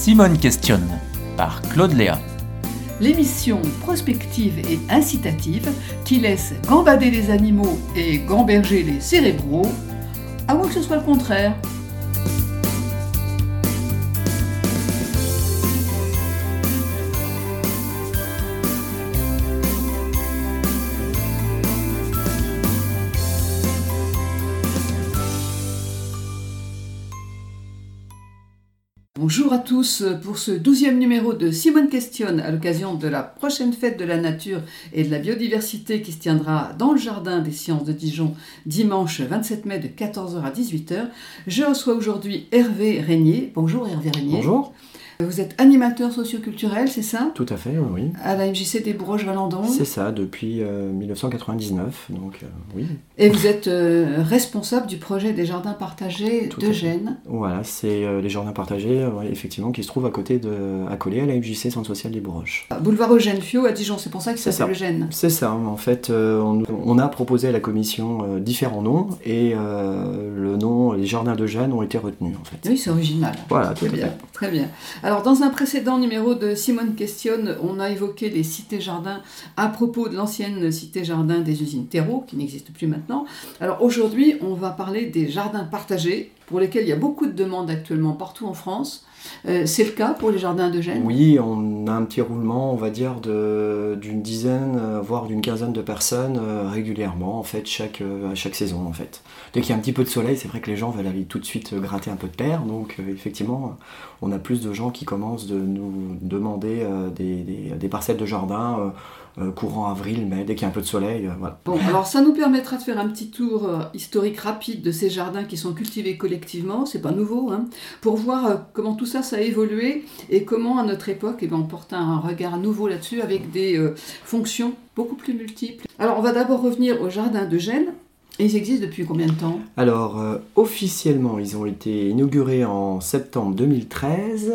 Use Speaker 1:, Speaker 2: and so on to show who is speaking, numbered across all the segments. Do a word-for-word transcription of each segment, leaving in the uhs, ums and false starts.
Speaker 1: Simone questionne par Claude Léa.
Speaker 2: L'émission prospective et incitative qui laisse gambader les animaux et gamberger les cérébraux, à moins que ce soit le contraire. Bonjour à tous pour ce douzième numéro de Simone questionne à l'occasion de la prochaine fête de la nature et de la biodiversité qui se tiendra dans le Jardin des Sciences de Dijon dimanche vingt-sept mai de quatorze heures à dix-huit heures. Je reçois aujourd'hui Hervé Régnier. Bonjour Hervé Régnier.
Speaker 3: Bonjour.
Speaker 2: Vous êtes animateur socioculturel, c'est ça ?
Speaker 3: Tout à fait, oui.
Speaker 2: À la M J C des Bourgoches-Valandon.
Speaker 3: C'est ça, depuis euh, dix-neuf cent quatre-vingt-dix-neuf, donc euh, oui.
Speaker 2: Et vous êtes euh, responsable du projet des jardins partagés
Speaker 3: Tout
Speaker 2: de Gênes.
Speaker 3: Voilà, c'est euh, les jardins partagés, euh, ouais, effectivement, qui se trouvent à côté de, accolés à la M J C, Centre social des Bourgoches.
Speaker 2: Boulevard Eugène Fiot à Dijon, c'est pour ça que ça
Speaker 3: C'est
Speaker 2: s'appelle
Speaker 3: ça.
Speaker 2: Gênes.
Speaker 3: C'est ça, en fait, euh, on, on a proposé à la commission euh, différents noms, et euh, le nom, les jardins de Gênes ont été retenus, en fait.
Speaker 2: Oui, c'est original.
Speaker 3: Voilà, tout
Speaker 2: Très
Speaker 3: à
Speaker 2: bien,
Speaker 3: fait.
Speaker 2: très bien. Alors, dans un précédent numéro de Simone questionne, on a évoqué les cités-jardins à propos de l'ancienne cité-jardin des usines Terreau, qui n'existe plus maintenant. Alors aujourd'hui, on va parler des jardins partagés, pour lesquels il y a beaucoup de demandes actuellement partout en France. Euh, c'est le cas pour les jardins de Gênes ?
Speaker 3: Oui, on a un petit roulement, on va dire, de, d'une dizaine, euh, voire d'une quinzaine de personnes euh, régulièrement, en fait, chaque, euh, à chaque saison, en fait. Dès qu'il y a un petit peu de soleil, c'est vrai que les gens veulent aller tout de suite gratter un peu de terre, donc euh, effectivement, on a plus de gens qui commencent de nous demander euh, des, des, des parcelles de jardin euh, euh, courant avril, mai, dès qu'il y a un peu de soleil, euh, voilà.
Speaker 2: Bon, alors ça nous permettra de faire un petit tour euh, historique rapide de ces jardins qui sont cultivés collectivement, c'est pas nouveau, hein, pour voir euh, comment tout ça, ça a évolué et comment à notre époque, eh ben, on porte un regard nouveau là-dessus avec des euh, fonctions beaucoup plus multiples. Alors on va d'abord revenir au jardin de Gênes. Et ils existent depuis combien de temps ?
Speaker 3: Alors, euh, officiellement, ils ont été inaugurés en septembre deux mille treize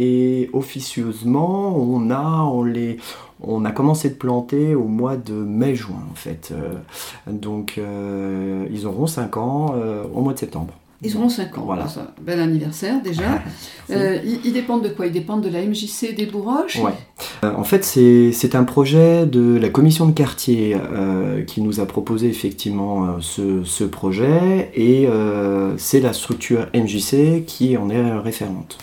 Speaker 3: et officieusement, on a, on les, on a commencé de planter au mois de mai-juin, en fait. Euh, donc, euh, ils auront cinq ans euh, au mois de septembre.
Speaker 2: Ils auront cinq ans,
Speaker 3: voilà.
Speaker 2: Ça, bel anniversaire déjà. euh, ils, ils dépendent de quoi ? Ils dépendent de la M J C des Bourgoches ?
Speaker 3: Ouais. Euh, en fait, c'est, c'est un projet de la commission de quartier euh, qui nous a proposé effectivement euh, ce, ce projet et euh, c'est la structure M J C qui en est référente.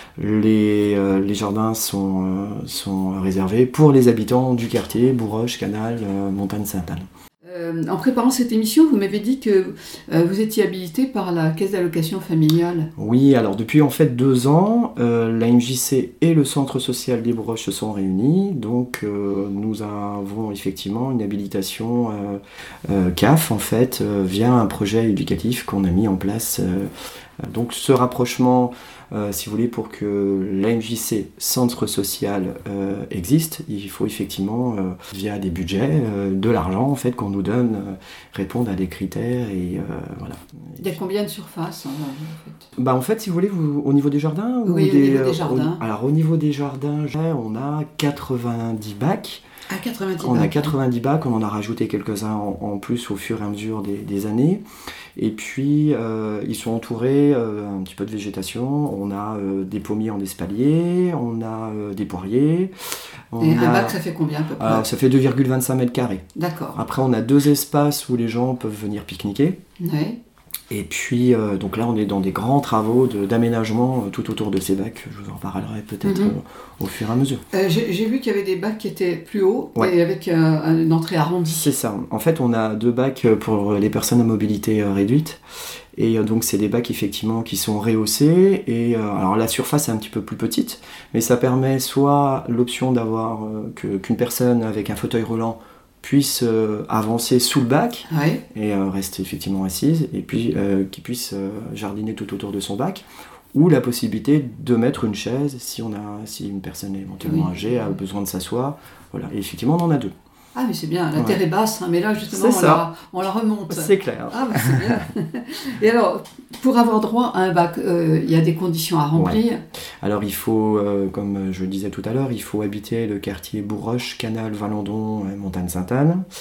Speaker 3: Les, euh, les jardins sont, euh, sont réservés pour les habitants du quartier, Bourgoche, Canal, euh, Montagne-Sainte-Anne.
Speaker 2: Euh, en préparant cette émission, vous m'avez dit que euh, vous étiez habilité par la caisse d'allocation familiale.
Speaker 3: Oui, alors depuis en fait deux ans, euh, la M J C et le centre social des Bourgoches se sont réunis. Donc euh, nous avons effectivement une habilitation euh, euh, C A F en fait euh, via un projet éducatif qu'on a mis en place. Euh, donc ce rapprochement, euh, si vous voulez, pour que l'A M J C, centre social, euh, existe, il faut effectivement, euh, via des budgets, euh, de l'argent en fait qu'on nous donne, euh, répondre à des critères et euh, voilà.
Speaker 2: Il y a combien de surface en fait ?
Speaker 3: Bah en fait, si vous voulez, vous, au niveau des jardins ou
Speaker 2: Oui,
Speaker 3: des,
Speaker 2: au niveau des
Speaker 3: euh,
Speaker 2: jardins.
Speaker 3: au, alors au niveau des jardins, on a quatre-vingt-dix bacs.
Speaker 2: À quatre-vingt-dix
Speaker 3: On
Speaker 2: bacs.
Speaker 3: a quatre-vingt-dix bacs, on en a rajouté quelques-uns en, en plus au fur et à mesure des, des années. Et puis, euh, ils sont entourés euh, un petit peu de végétation. On a euh, des pommiers en espalier, on a euh, des poiriers. On
Speaker 2: Et un
Speaker 3: a...
Speaker 2: bac, ça fait combien à peu près ?
Speaker 3: Alors, ça fait deux virgule vingt-cinq mètres carrés.
Speaker 2: D'accord.
Speaker 3: Après, on a deux espaces où les gens peuvent venir pique-niquer.
Speaker 2: Ouais.
Speaker 3: Et puis, euh, donc là, on est dans des grands travaux de, d'aménagement euh, tout autour de ces bacs. Je vous en parlerai peut-être
Speaker 2: Mhm.
Speaker 3: euh, au fur et à mesure.
Speaker 2: Euh, j'ai, j'ai vu qu'il y avait des bacs qui étaient plus hauts
Speaker 3: Ouais.
Speaker 2: et avec euh, une entrée arrondie.
Speaker 3: C'est ça. En fait, on a deux bacs pour les personnes à mobilité euh, réduite. Et euh, donc, c'est des bacs effectivement qui sont rehaussés. Et euh, alors, la surface est un petit peu plus petite, mais ça permet soit l'option d'avoir euh, que, qu'une personne avec un fauteuil roulant puisse euh, avancer sous le bac
Speaker 2: Ouais.
Speaker 3: et euh, rester effectivement assise, et puis euh, qui puisse euh, jardiner tout autour de son bac, ou la possibilité de mettre une chaise si, on a, si une personne éventuellement
Speaker 2: Oui.
Speaker 3: âgée a besoin de s'asseoir. Voilà. Et effectivement, on en a deux.
Speaker 2: Ah, mais c'est bien, la
Speaker 3: Ouais.
Speaker 2: terre est basse, hein, mais là justement
Speaker 3: C'est
Speaker 2: on
Speaker 3: ça.
Speaker 2: la, on la remonte.
Speaker 3: C'est clair.
Speaker 2: Ah, bah, c'est bien. Et alors, pour avoir droit à un bac, euh, il y a des conditions à remplir.
Speaker 3: Alors il faut, euh, comme je le disais tout à l'heure, il faut habiter le quartier Bourgoche, Canal, Valandon, et Montagne-Sainte-Anne.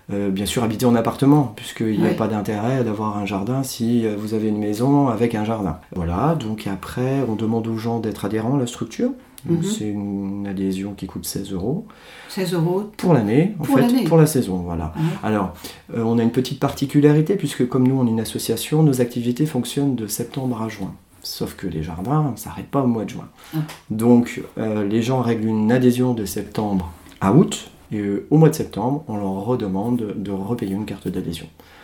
Speaker 3: Euh, bien sûr, habiter en appartement, puisqu'il n'y a
Speaker 2: Oui.
Speaker 3: pas d'intérêt d'avoir un jardin si euh, vous avez une maison avec un jardin. Voilà, donc après, on demande aux gens d'être adhérents à la structure. Donc,
Speaker 2: Mhm.
Speaker 3: c'est une adhésion qui coûte seize euros
Speaker 2: seize euros.
Speaker 3: pour l'année, en
Speaker 2: Pour
Speaker 3: fait,
Speaker 2: l'année.
Speaker 3: pour la saison. Voilà.
Speaker 2: Ouais.
Speaker 3: Alors, euh, on a une petite particularité, puisque comme nous, on est une association, nos activités fonctionnent de septembre à juin. Sauf que les jardins, ça s'arrête pas au mois de juin.
Speaker 2: Ah.
Speaker 3: Donc, euh, les gens règlent une adhésion de septembre à août, et euh, au mois de septembre, on leur redemande de repayer une carte d'adhésion.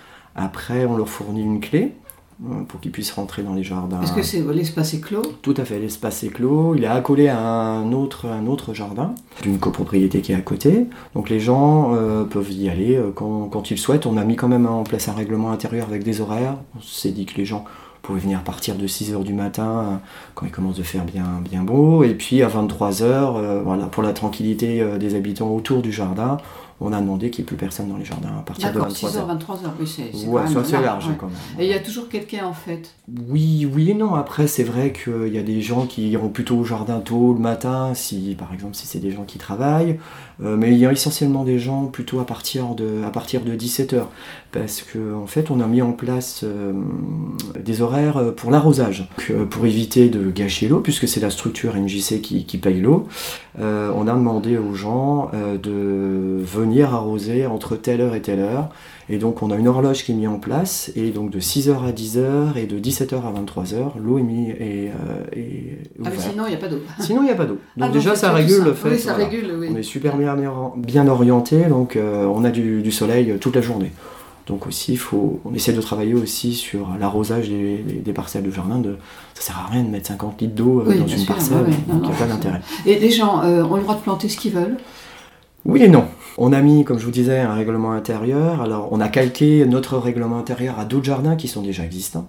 Speaker 3: Après, on leur fournit une clé euh, pour qu'ils puissent rentrer dans les jardins.
Speaker 2: Est-ce que c'est, l'espace est clos?
Speaker 3: Tout à fait, l'espace est clos, il est accolé à un autre, un autre jardin, d'une copropriété qui est à côté. Donc les gens euh, peuvent y aller euh, quand, quand ils souhaitent. On a mis quand même en place un règlement intérieur avec des horaires. On s'est dit que les gens pouvaient venir partir de six heures du matin euh, quand il commence de faire bien, bien beau. Et puis à vingt-trois heures, euh, voilà, pour la tranquillité euh, des habitants autour du jardin, on a demandé qu'il n'y ait plus personne dans les jardins à partir de
Speaker 2: D'accord,
Speaker 3: vingt-trois
Speaker 2: six heures,
Speaker 3: heures.
Speaker 2: vingt-trois heures, oui, c'est, c'est
Speaker 3: Ouais,
Speaker 2: quand
Speaker 3: c'est
Speaker 2: même
Speaker 3: assez
Speaker 2: large,
Speaker 3: large
Speaker 2: ouais.
Speaker 3: quand même.
Speaker 2: Et il y a toujours quelqu'un en fait.
Speaker 3: Oui, oui et non. Après, c'est vrai qu'il y a des gens qui iront plutôt au jardin tôt le matin, si, par exemple, si c'est des gens qui travaillent. Euh, mais il y a essentiellement des gens plutôt à partir de, à partir de dix-sept heures. Parce qu'en en fait, on a mis en place euh, des horaires pour l'arrosage. Donc, euh, pour éviter de gâcher l'eau, puisque c'est la structure M J C qui, qui paye l'eau, euh, on a demandé aux gens euh, de venir arroser entre telle heure et telle heure. Et donc on a une horloge qui est mise en place, et donc de six heures à dix heures et de dix-sept heures à vingt-trois heures, l'eau est mise et, euh, est
Speaker 2: Ah, mais
Speaker 3: ouverte.
Speaker 2: sinon, il n'y a pas d'eau.
Speaker 3: Sinon il n'y a pas d'eau. Donc
Speaker 2: Ah,
Speaker 3: déjà
Speaker 2: donc,
Speaker 3: ça
Speaker 2: c'est
Speaker 3: régule
Speaker 2: tout
Speaker 3: le fait.
Speaker 2: Oui, ça
Speaker 3: voilà.
Speaker 2: régule, oui.
Speaker 3: On est super bien, bien orienté, donc euh, on a du, du soleil toute la journée. Donc aussi, faut, on essaie de travailler aussi sur l'arrosage des, des, des parcelles de jardin. De, ça sert à rien de mettre cinquante litres d'eau euh,
Speaker 2: Oui,
Speaker 3: dans
Speaker 2: bien
Speaker 3: une
Speaker 2: sûr,
Speaker 3: parcelle,
Speaker 2: ouais, ouais. Non,
Speaker 3: donc il n'y a
Speaker 2: non,
Speaker 3: pas
Speaker 2: c'est-
Speaker 3: d'intérêt.
Speaker 2: Et les gens euh, ont le droit de planter ce qu'ils veulent.
Speaker 3: Oui et non. On a mis, comme je vous disais, un règlement intérieur. Alors, on a calqué notre règlement intérieur à d'autres jardins qui sont déjà existants.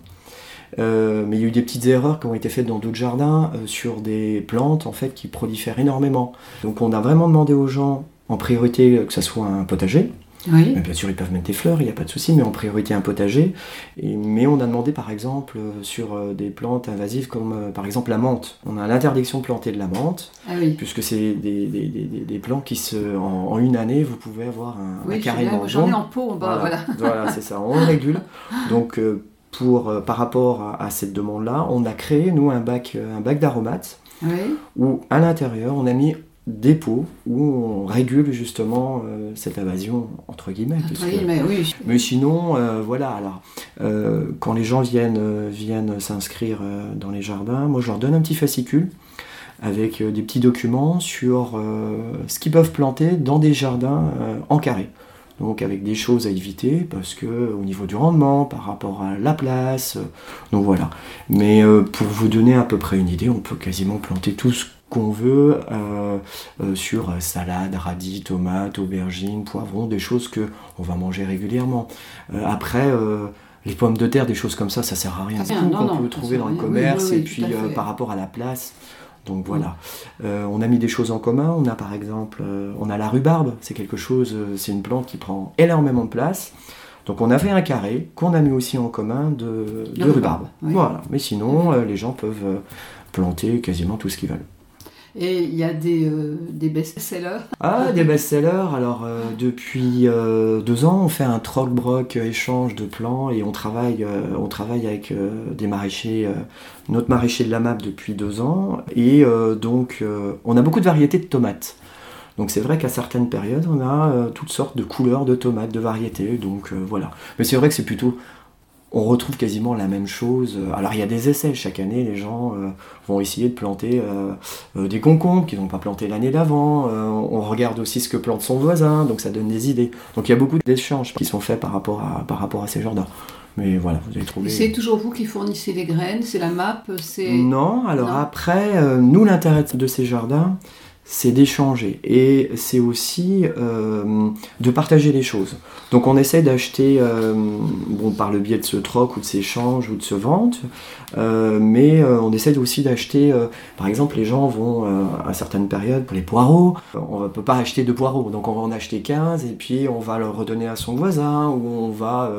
Speaker 3: Euh, mais il y a eu des petites erreurs qui ont été faites dans d'autres jardins euh, sur des plantes en fait qui prolifèrent énormément. Donc, on a vraiment demandé aux gens, en priorité, que ça soit un potager.
Speaker 2: Oui.
Speaker 3: Mais bien sûr, ils peuvent mettre des fleurs, il n'y a pas de souci, mais en priorité un potager. Et, mais on a demandé par exemple euh, sur euh, des plantes invasives comme euh, par exemple la menthe. On a l'interdiction de planter de la menthe,
Speaker 2: Ah oui.
Speaker 3: puisque c'est des, des, des, des, des plants qui se. En, en une année, vous pouvez avoir un,
Speaker 2: Oui,
Speaker 3: un
Speaker 2: je sais bien,
Speaker 3: carrément
Speaker 2: moi, j'en ai
Speaker 3: jaune.
Speaker 2: en pot en bas, voilà.
Speaker 3: Voilà, c'est ça, on régule. Donc euh, pour, euh, par rapport à, à cette demande-là, on a créé nous un bac, euh, un bac d'aromates
Speaker 2: Oui.
Speaker 3: où à l'intérieur on a mis des pots où on régule justement euh, cette invasion entre guillemets. puisque-
Speaker 2: Oui, mais oui.
Speaker 3: mais sinon, euh, voilà, alors, euh, quand les gens viennent, euh, viennent s'inscrire euh, dans les jardins, moi je leur donne un petit fascicule avec euh, des petits documents sur euh, ce qu'ils peuvent planter dans des jardins euh, en carré. Donc avec des choses à éviter, parce que euh, au niveau du rendement, par rapport à la place, euh, donc voilà. Mais euh, pour vous donner à peu près une idée, on peut quasiment planter tout ce qu'on veut euh, euh, sur euh, salade, radis, tomates, aubergines, poivrons, des choses que on va manger régulièrement. Euh, après, euh, les pommes de terre, des choses comme ça, ça sert à rien.
Speaker 2: Ça
Speaker 3: C'est
Speaker 2: sert-
Speaker 3: tout
Speaker 2: non,
Speaker 3: qu'on
Speaker 2: non,
Speaker 3: peut
Speaker 2: ça
Speaker 3: trouver
Speaker 2: sert
Speaker 3: dans
Speaker 2: à
Speaker 3: le
Speaker 2: rien.
Speaker 3: commerce,
Speaker 2: Oui, oui,
Speaker 3: et
Speaker 2: oui,
Speaker 3: puis
Speaker 2: tout à
Speaker 3: euh,
Speaker 2: fait.
Speaker 3: par rapport à la place. Donc voilà. Euh, on a mis des choses en commun. On a par exemple, euh, on a la rhubarbe. C'est quelque chose, euh, c'est une plante qui prend énormément de place. Donc on a fait un carré qu'on a mis aussi en commun de, de
Speaker 2: De
Speaker 3: rhubarbe.
Speaker 2: rhubarbe, oui.
Speaker 3: Voilà. Mais sinon, euh, les gens peuvent euh, planter quasiment tout ce qu'ils veulent.
Speaker 2: Et il y a des, euh, des best-sellers.
Speaker 3: Ah, des best-sellers. Alors, euh, depuis euh, deux ans, on fait un troc-broc euh, échange de plants et on travaille, euh, on travaille avec euh, des maraîchers, euh, notre maraîcher de la M A P depuis deux ans. Et euh, donc, euh, on a beaucoup de variétés de tomates. Donc, c'est vrai qu'à certaines périodes, on a euh, toutes sortes de couleurs de tomates, de variétés. Donc, euh, voilà. Mais c'est vrai que c'est plutôt. On retrouve quasiment la même chose. Alors il y a des essais, chaque année les gens euh, vont essayer de planter euh, euh, des concombres qu'ils n'ont pas planté l'année d'avant. Euh, on regarde aussi ce que plante son voisin, donc ça donne des idées. Donc il y a beaucoup d'échanges qui sont faits par rapport à, par rapport à ces jardins. Mais voilà, vous avez trouvé...
Speaker 2: C'est toujours vous qui fournissez les graines, c'est la M A P, c'est...
Speaker 3: Non, alors
Speaker 2: Non.
Speaker 3: après, euh, nous l'intérêt de ces jardins, c'est d'échanger et c'est aussi euh, de partager les choses. Donc on essaie d'acheter, euh, bon, par le biais de ce troc ou de ces échanges ou de ce vente, euh, mais euh, on essaie aussi d'acheter, euh, par exemple les gens vont euh, à certaines périodes pour les poireaux, on ne peut pas acheter de poireaux, donc on va en acheter quinze et puis on va le redonner à son voisin ou on va... Euh,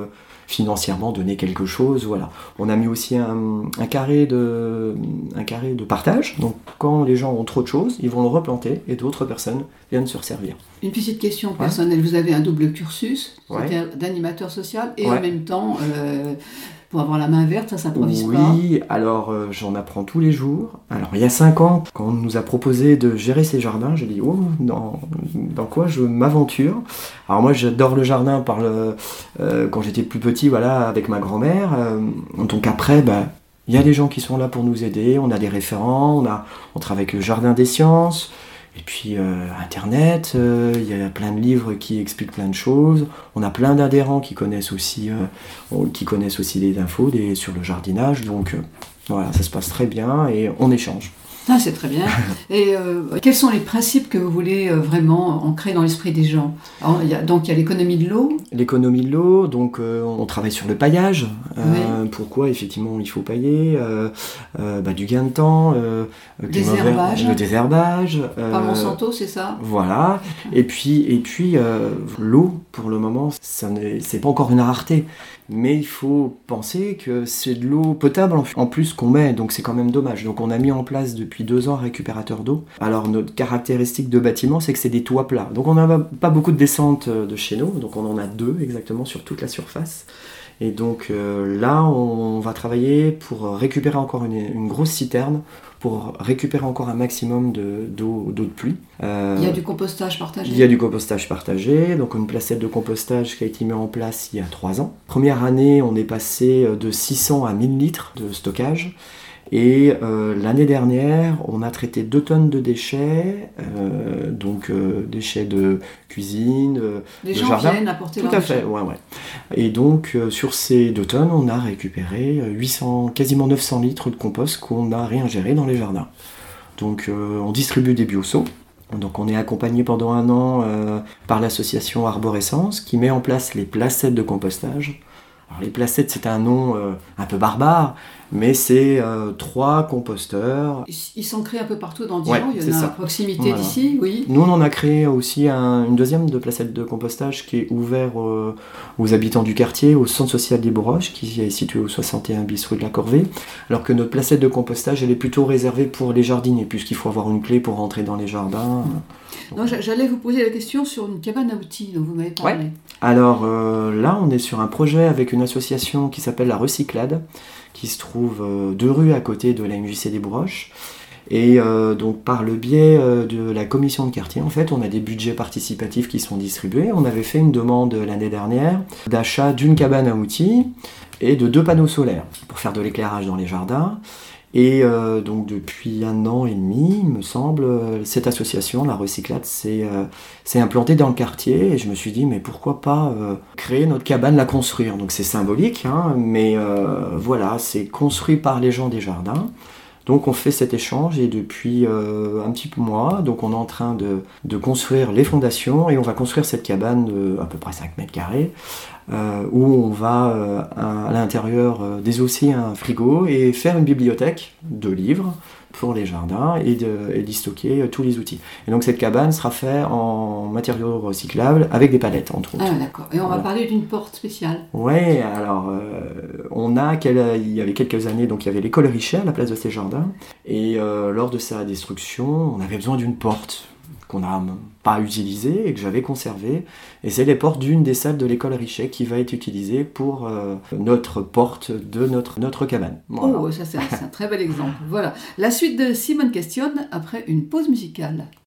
Speaker 3: financièrement donner quelque chose, voilà. On a mis aussi un, un, carré de, un carré de partage, donc quand les gens ont trop de choses, ils vont le replanter et d'autres personnes viennent se resservir.
Speaker 2: Une petite question personnelle, ouais. Vous avez un double cursus,
Speaker 3: ouais.
Speaker 2: d'animateur social et
Speaker 3: ouais.
Speaker 2: en même temps, euh, pour avoir la main verte, ça s'improvise
Speaker 3: oui,
Speaker 2: pas.
Speaker 3: Oui, alors euh, j'en apprends tous les jours. Alors il y a cinq ans, quand on nous a proposé de gérer ces jardins, j'ai dit oh, dans, dans quoi je m'aventure. Alors moi j'adore le jardin par le, euh, quand j'étais plus petit, voilà, avec ma grand-mère. Euh, donc après, bah, il y a des gens qui sont là pour nous aider, on a des référents, on, a, on travaille avec le Jardin des Sciences. Et puis euh, Internet, euh, il y a plein de livres qui expliquent plein de choses. On a plein d'adhérents qui connaissent aussi, euh, qui connaissent aussi des infos des, sur le jardinage. Donc euh, voilà, ça se passe très bien et on échange.
Speaker 2: Ah, c'est très bien. Et euh, quels sont les principes que vous voulez euh, vraiment ancrer dans l'esprit des gens? Alors, il y a, donc il y a l'économie de l'eau.
Speaker 3: L'économie de l'eau, donc euh, on travaille sur le paillage. Euh,
Speaker 2: oui.
Speaker 3: Pourquoi effectivement il faut pailler euh, euh, bah, du gain de temps, euh,
Speaker 2: désherbage.
Speaker 3: le désherbage.
Speaker 2: Euh, Par Monsanto, c'est ça.
Speaker 3: Voilà. Et puis, et puis euh, l'eau, pour le moment, ça n'est, c'est pas encore une rareté. Mais il faut penser que c'est de l'eau potable en plus qu'on met, donc c'est quand même dommage. Donc on a mis en place depuis deux ans un récupérateur d'eau. Alors notre caractéristique de bâtiment, c'est que c'est des toits plats. Donc on n'a pas beaucoup de descente de chez nous, donc on en a deux exactement sur toute la surface. Et donc euh, là, on va travailler pour récupérer encore une, une grosse citerne, pour récupérer encore un maximum de, d'eau, d'eau de pluie.
Speaker 2: Euh, il y a du compostage partagé.
Speaker 3: Il y a du compostage partagé, donc une placette de compostage qui a été mise en place il y a trois ans. Première année, on est passé de six cents à mille litres de stockage. Et euh, l'année dernière, on a traité deux tonnes de déchets, euh, donc euh, déchets de cuisine, euh,
Speaker 2: Les
Speaker 3: de
Speaker 2: gens
Speaker 3: jardin.
Speaker 2: viennent apporter
Speaker 3: Tout
Speaker 2: leurs
Speaker 3: à fait,
Speaker 2: déchets.
Speaker 3: ouais, ouais. Et donc euh, sur ces deux tonnes, on a récupéré huit cents, quasiment neuf cents litres de compost qu'on a réingéré dans les jardins. Donc euh, on distribue des bioseaux. Donc on est accompagné pendant un an euh, par l'association Arborescence qui met en place les placettes de compostage. Alors les placettes, c'est un nom euh, un peu barbare, mais c'est euh, trois composteurs.
Speaker 2: Ils sont créés un peu partout dans Dijon,
Speaker 3: ouais,
Speaker 2: il y en a
Speaker 3: ça.
Speaker 2: à proximité
Speaker 3: voilà.
Speaker 2: d'ici, oui.
Speaker 3: Nous, on en a créé aussi un, une deuxième de placette de compostage qui est ouvert euh, aux habitants du quartier, au centre social des Bourroches, qui est situé au soixante et un bis rue de la Corvée, alors que notre placette de compostage, elle est plutôt réservée pour les jardiniers, puisqu'il faut avoir une clé pour rentrer dans les jardins.
Speaker 2: Non, j'allais vous poser la question sur une cabane à outils dont vous m'avez parlé.
Speaker 3: Ouais. Alors euh, là, on est sur un projet avec une association qui s'appelle La Recyclade, qui se trouve euh, deux rues à côté de la M J C des Bourroches. Et euh, donc par le biais euh, de la commission de quartier, en fait, on a des budgets participatifs qui sont distribués. On avait fait une demande l'année dernière d'achat d'une cabane à outils et de deux panneaux solaires pour faire de l'éclairage dans les jardins. Et euh, donc depuis un an et demi, il me semble, cette association, la Recyclade, s'est, euh, s'est implantée dans le quartier. Et je me suis dit, mais pourquoi pas euh, créer notre cabane, la construire. Donc c'est symbolique, hein, mais euh, voilà, c'est construit par les gens des jardins. Donc on fait cet échange et depuis euh, un petit mois, donc on est en train de, de construire les fondations et on va construire cette cabane de à peu près cinq mètres carrés euh, où on va euh, à, à l'intérieur euh, désosser un frigo et faire une bibliothèque de livres pour les jardins et, de, et d'y stocker euh, tous les outils. Et donc cette cabane sera faite en matériaux recyclables avec des palettes entre autres.
Speaker 2: Ah d'accord, et on voilà. va parler d'une porte spéciale.
Speaker 3: Oui, alors euh, on a, quel, il y avait quelques années, donc il y avait l'école Richet à la place de ces jardins, et euh, lors de sa destruction, on avait besoin d'une porte qu'on n'a pas utilisée et que j'avais conservée, et c'est les portes d'une des salles de l'école Richet qui va être utilisée pour euh, notre porte de notre, notre cabane.
Speaker 2: Voilà. Oh, ça c'est un, c'est un très bel exemple. Voilà, la suite de Simone questionne après une pause musicale.